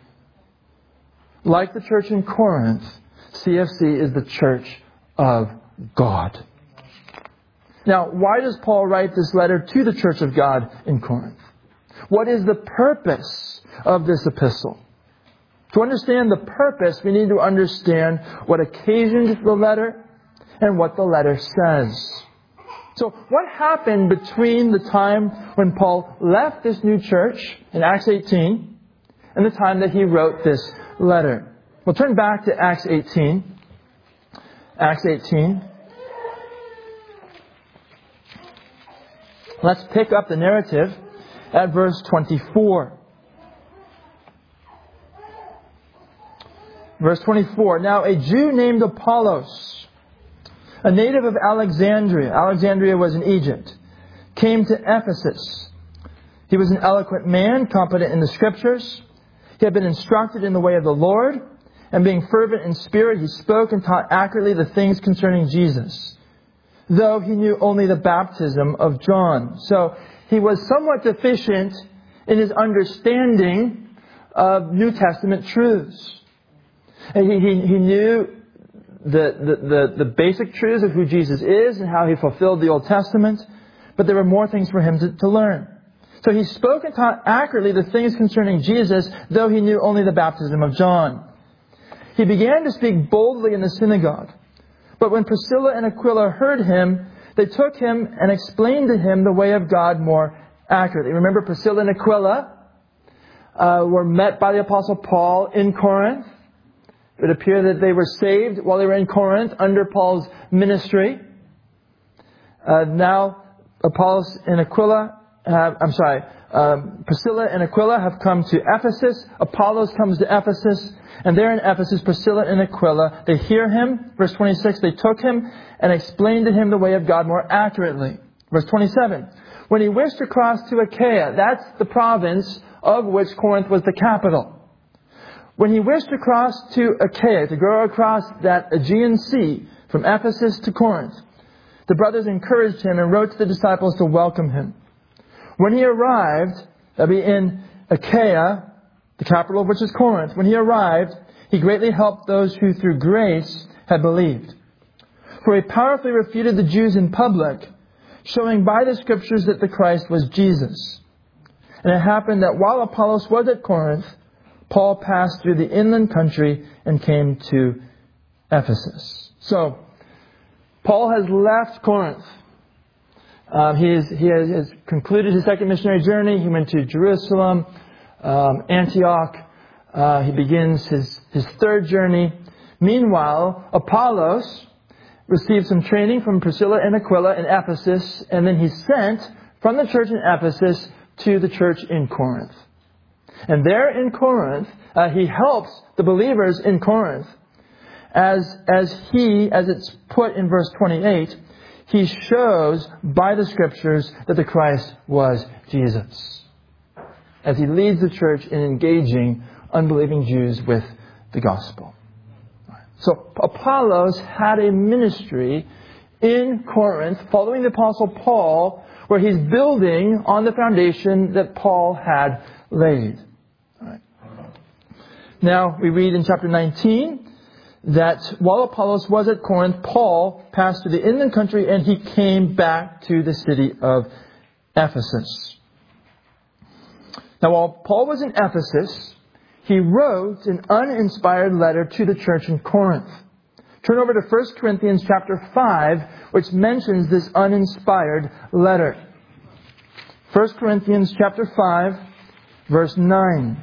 Like the church in Corinth, CFC is the church of God. Now, why does Paul write this letter to the church of God in Corinth? What is the purpose of this epistle? To understand the purpose, we need to understand what occasioned the letter and what the letter says. So what happened between the time when Paul left this new church in Acts 18 and the time that he wrote this letter? We'll turn back to Acts 18. Acts 18. Let's pick up the narrative at verse 24. Verse 24. Now a Jew named Apollos, a native of Alexandria — Alexandria was in Egypt — came to Ephesus. He was an eloquent man, competent in the Scriptures. He had been instructed in the way of the Lord, and being fervent in spirit, he spoke and taught accurately the things concerning Jesus, though he knew only the baptism of John. So he was somewhat deficient in his understanding of New Testament truths. And he knew the basic truths of who Jesus is and how He fulfilled the Old Testament, but there were more things for him to learn. So he spoke and taught accurately the things concerning Jesus, though he knew only the baptism of John. He began to speak boldly in the synagogue. But when Priscilla and Aquila heard him, they took him and explained to him the way of God more accurately. Remember, Priscilla and Aquila were met by the Apostle Paul in Corinth. It would appear that they were saved while they were in Corinth under Paul's ministry. Now, Priscilla and Aquila have come to Ephesus. Apollos comes to Ephesus. And there in Ephesus, Priscilla and Aquila, they hear him. Verse 26, they took him and explained to him the way of God more accurately. Verse 27, when he wished to cross to Achaia, that's the province of which Corinth was the capital. When he wished to cross to Achaia, to go across that Aegean Sea from Ephesus to Corinth, the brothers encouraged him and wrote to the disciples to welcome him. When he arrived, that'd be in Achaia, the capital of which is Corinth, when he arrived, he greatly helped those who through grace had believed. For he powerfully refuted the Jews in public, showing by the Scriptures that the Christ was Jesus. And it happened that while Apollos was at Corinth, Paul passed through the inland country and came to Ephesus. So, Paul has left Corinth. He has concluded his second missionary journey. He went to Jerusalem, Antioch. He begins his third journey. Meanwhile, Apollos received some training from Priscilla and Aquila in Ephesus, and then he's sent from the church in Ephesus to the church in Corinth. And there in Corinth, he helps the believers in Corinth as it's put in verse 28, he shows by the Scriptures that the Christ was Jesus, as he leads the church in engaging unbelieving Jews with the gospel. So Apollos had a ministry in Corinth following the Apostle Paul, where he's building on the foundation that Paul had laid. Now we read in chapter 19 that while Apollos was at Corinth, Paul passed through the inland country and he came back to the city of Ephesus. Now, while Paul was in Ephesus, he wrote an uninspired letter to the church in Corinth. Turn over to 1 Corinthians chapter 5, which mentions this uninspired letter. 1 Corinthians chapter 5, verse 9.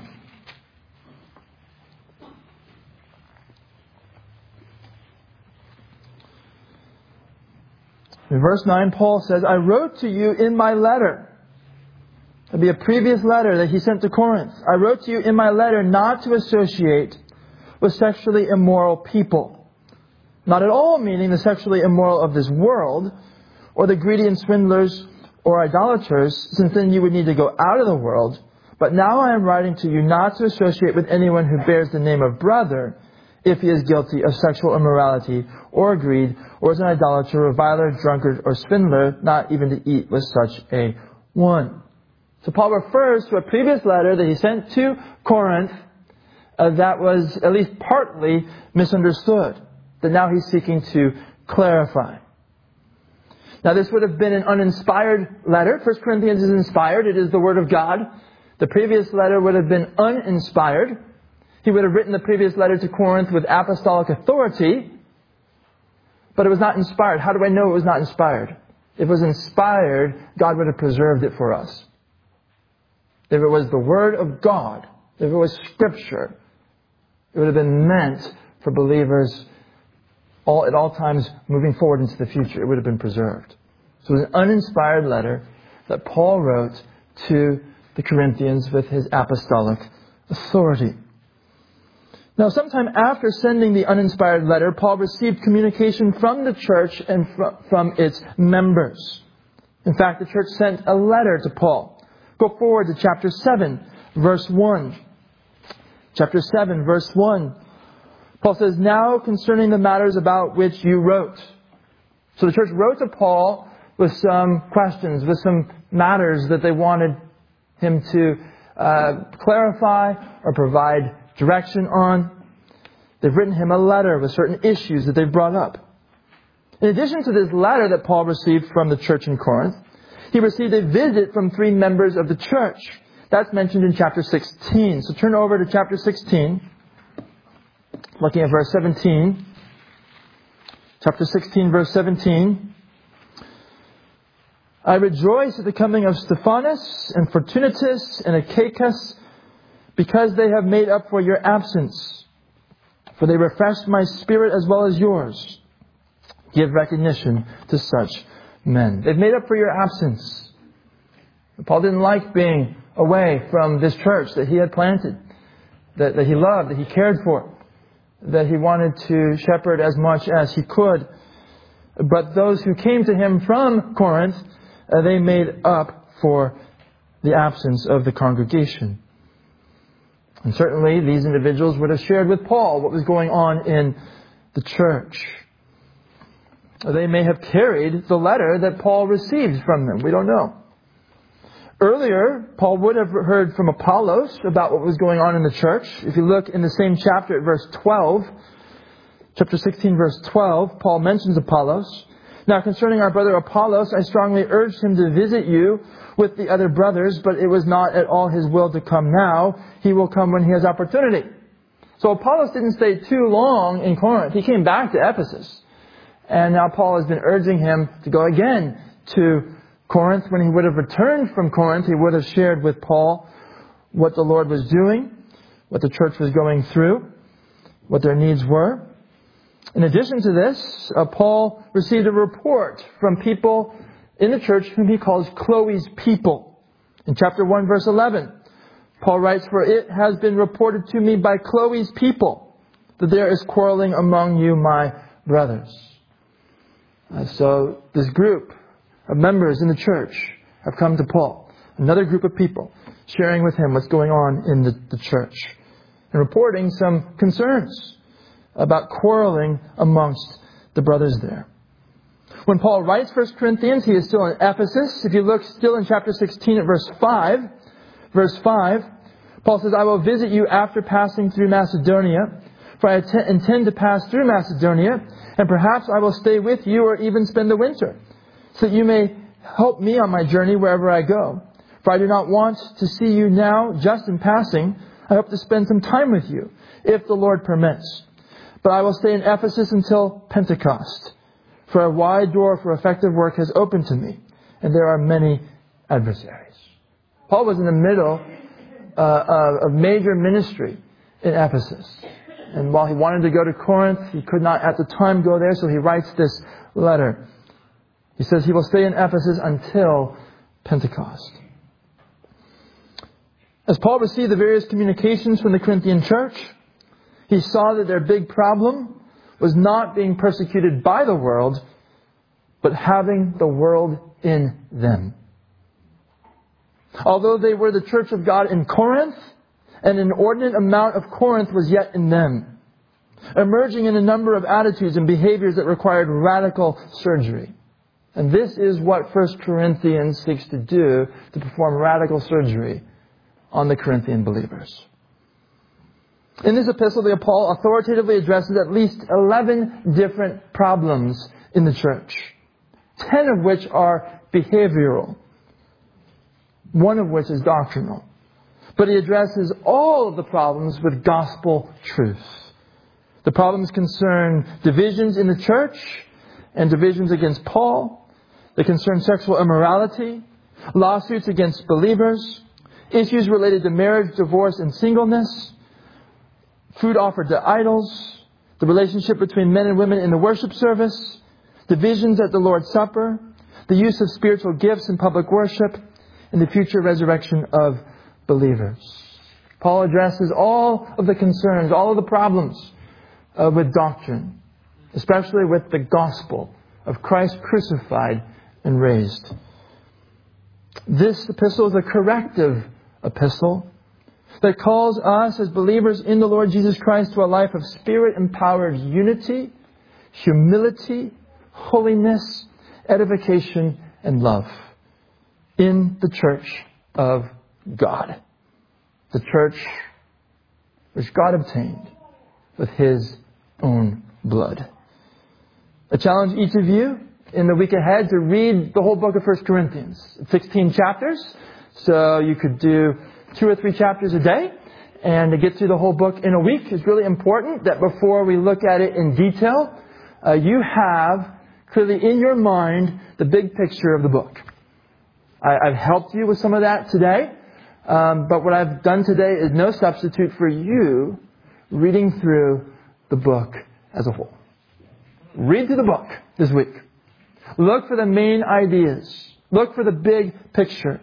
In verse 9, Paul says, I wrote to you in my letter. It'll be a previous letter that he sent to Corinth. I wrote to you in my letter not to associate with sexually immoral people. Not at all meaning the sexually immoral of this world, or the greedy and swindlers or idolaters, since then you would need to go out of the world. But now I am writing to you not to associate with anyone who bears the name of brother, if he is guilty of sexual immorality or greed, or is an idolater, reviler, drunkard, or swindler, not even to eat with such a one. So Paul refers to a previous letter that he sent to Corinth that was at least partly misunderstood, that now he's seeking to clarify. Now this would have been an uninspired letter. 1 Corinthians is inspired. It is the Word of God. The previous letter would have been uninspired. He would have written the previous letter to Corinth with apostolic authority, but it was not inspired. How do I know it was not inspired? If it was inspired, God would have preserved it for us. If it was the Word of God, if it was Scripture, it would have been meant for believers at all times moving forward into the future. It would have been preserved. So it was an uninspired letter that Paul wrote to the Corinthians with his apostolic authority. Now, sometime after sending the uninspired letter, Paul received communication from the church and from its members. In fact, the church sent a letter to Paul. Go forward to chapter 7, verse 1. Chapter 7, verse 1. Paul says, now concerning the matters about which you wrote. So the church wrote to Paul with some questions, with some matters that they wanted him to clarify or provide direction on. They've written him a letter with certain issues that they've brought up. In addition to this letter that Paul received from the church in Corinth, he received a visit from 3 members of the church. That's mentioned in chapter 16. So turn over to chapter 16, looking at verse 17. Chapter 16, verse 17. I rejoice at the coming of Stephanas and Fortunatus and Achaicus, because they have made up for your absence. For they refreshed my spirit as well as yours. Give recognition to such men. They've made up for your absence. Paul didn't like being away from this church that he had planted, that he loved, that he cared for, that he wanted to shepherd as much as he could. But those who came to him from Corinth, they made up for the absence of the congregation. And certainly these individuals would have shared with Paul what was going on in the church. They may have carried the letter that Paul received from them. We don't know. Earlier, Paul would have heard from Apollos about what was going on in the church. If you look in the same chapter at verse 12, chapter 16, verse 12, Paul mentions Apollos. Now, concerning our brother Apollos, I strongly urged him to visit you with the other brothers, but it was not at all his will to come now. He will come when he has opportunity. So Apollos didn't stay too long in Corinth. He came back to Ephesus. And now Paul has been urging him to go again to Corinth. When he would have returned from Corinth, he would have shared with Paul what the Lord was doing, what the church was going through, what their needs were. In addition to this, Paul received a report from people in the church whom he calls Chloe's people. In chapter 1, verse 11, Paul writes, for it has been reported to me by Chloe's people that there is quarreling among you, my brothers. So this group of members in the church have come to Paul, another group of people, sharing with him what's going on in the church and reporting some concerns about quarreling amongst the brothers there. When Paul writes 1 Corinthians, he is still in Ephesus. If you look still in chapter 16 at verse 5, Paul says, I will visit you after passing through Macedonia, for I intend to pass through Macedonia, and perhaps I will stay with you or even spend the winter, so that you may help me on my journey wherever I go. For I do not want to see you now just in passing. I hope to spend some time with you, if the Lord permits. But I will stay in Ephesus until Pentecost, for a wide door for effective work has opened to me, and there are many adversaries. Paul was in the middle of major ministry in Ephesus. And while he wanted to go to Corinth, he could not at the time go there, so he writes this letter. He says he will stay in Ephesus until Pentecost. As Paul received the various communications from the Corinthian church, he saw that their big problem was not being persecuted by the world, but having the world in them. Although they were the church of God in Corinth, an inordinate amount of Corinth was yet in them, emerging in a number of attitudes and behaviors that required radical surgery. And this is what 1 Corinthians seeks to do, to perform radical surgery on the Corinthian believers. In this epistle, the Paul authoritatively addresses at least 11 different problems in the church, 10 of which are behavioral, one of which is doctrinal. But he addresses all of the problems with gospel truth. The problems concern divisions in the church and divisions against Paul. They concern sexual immorality, lawsuits against believers, issues related to marriage, divorce, and singleness, food offered to idols, the relationship between men and women in the worship service, divisions at the Lord's Supper, the use of spiritual gifts in public worship, and the future resurrection of believers. Paul addresses all of the concerns, all of the problems with doctrine, especially with the gospel of Christ crucified and raised. This epistle is a corrective epistle that calls us as believers in the Lord Jesus Christ to a life of Spirit-empowered unity, humility, holiness, edification, and love in the church of God. The church which God obtained with His own blood. I challenge each of you in the week ahead to read the whole book of 1 Corinthians. It's 16 chapters, so you could do 2 or 3 chapters a day. And to get through the whole book in a week, it's really important that before we look at it in detail, you have clearly in your mind the big picture of the book. I've helped you with some of that today. But what I've done today is no substitute for you reading through the book as a whole. Read through the book this week. Look for the main ideas. Look for the big picture.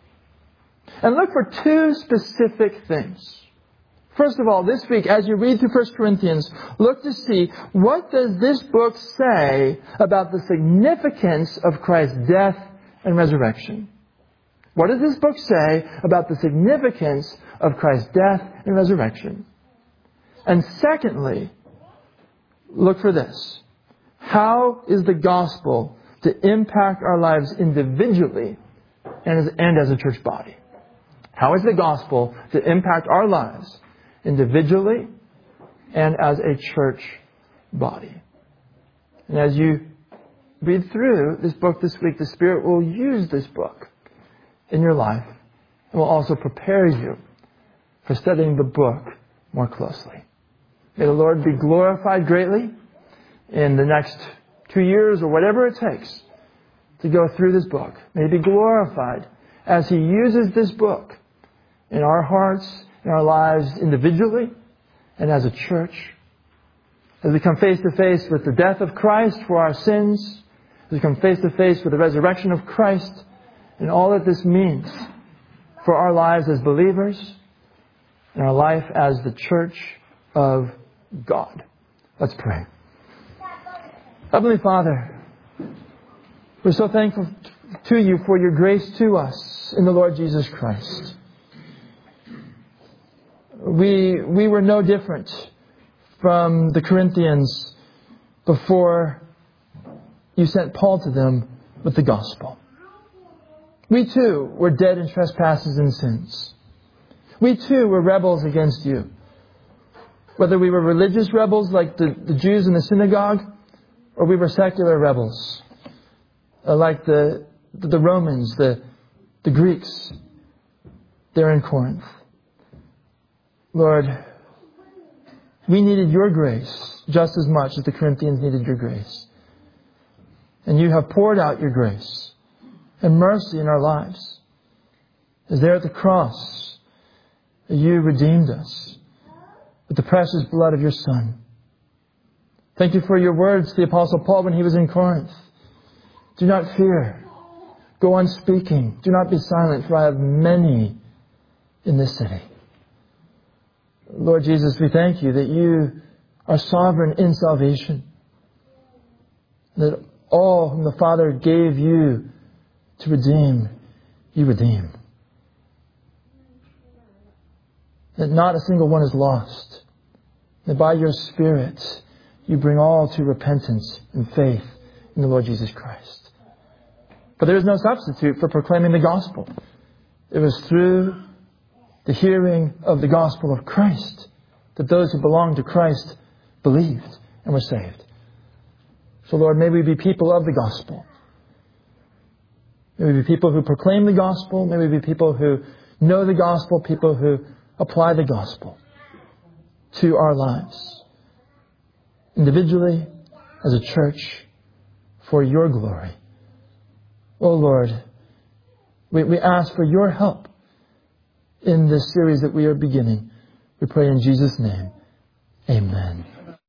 And look for 2 specific things. First of all, this week, as you read through 1 Corinthians, look to see, what does this book say about the significance of Christ's death and resurrection? What does this book say about the significance of Christ's death and resurrection? And secondly, look for this. How is the gospel to impact our lives individually and as a church body? How is the gospel to impact our lives individually and as a church body? And as you read through this book this week, the Spirit will use this book in your life and will also prepare you for studying the book more closely. May the Lord be glorified greatly in the next 2 years or whatever it takes to go through this book. May He be glorified as He uses this book in our hearts, in our lives individually and as a church. As we come face to face with the death of Christ for our sins, as we come face to face with the resurrection of Christ and all that this means for our lives as believers and our life as the church of God. Let's pray. Heavenly Father, we're so thankful to You for Your grace to us in the Lord Jesus Christ. We were no different from the Corinthians before You sent Paul to them with the gospel. We too were dead in trespasses and sins. We too were rebels against You. Whether we were religious rebels like the Jews in the synagogue, or we were secular rebels like the Romans, the Greeks there in Corinth. Lord, we needed your grace just as much as the Corinthians needed your grace. And you have poured out your grace and mercy in our lives. As there at the cross, you redeemed us with the precious blood of your Son. Thank you for your words to the Apostle Paul when he was in Corinth. Do not fear. Go on speaking. Do not be silent, for I have many in this city. Lord Jesus, we thank you that you are sovereign in salvation. That all whom the Father gave you to redeem, you redeem. That not a single one is lost. That by your Spirit, you bring all to repentance and faith in the Lord Jesus Christ. But there is no substitute for proclaiming the gospel. It was through the hearing of the gospel of Christ that those who belonged to Christ believed and were saved. So Lord, may we be people of the gospel. May we be people who proclaim the gospel. May we be people who know the gospel, people who apply the gospel to our lives. Individually, as a church, for your glory. Oh Lord, we ask for your help in this series that we are beginning. We pray in Jesus' name. Amen.